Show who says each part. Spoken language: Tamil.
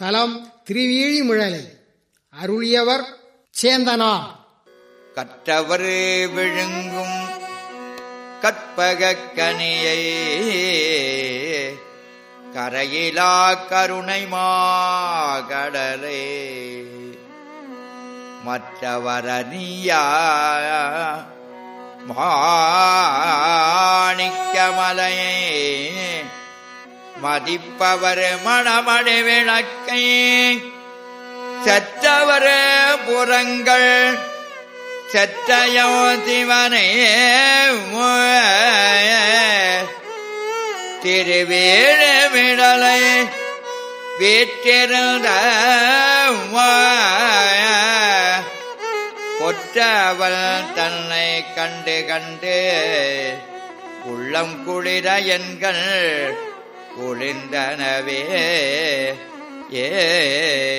Speaker 1: தலம் திருவேழிமிழலை. அருளியவர் சேந்தனார்.
Speaker 2: கற்றவர் விழுங்கும் கற்பகக் கனியை கரையிலா கருணை மாகடலே மற்றவரனியா மாணிக்கமலையை மதிப்பவர் மணமணி விளக்கை செற்றவர் புறங்கள் செற்றையோ சிவனே திருவேழிமிழலை வீற்றிருந்த பொற்றவள் தன்னை கண்டு கண்டு உள்ளம் குளிர எண்கள் குளிர்ந்தனவே ஏ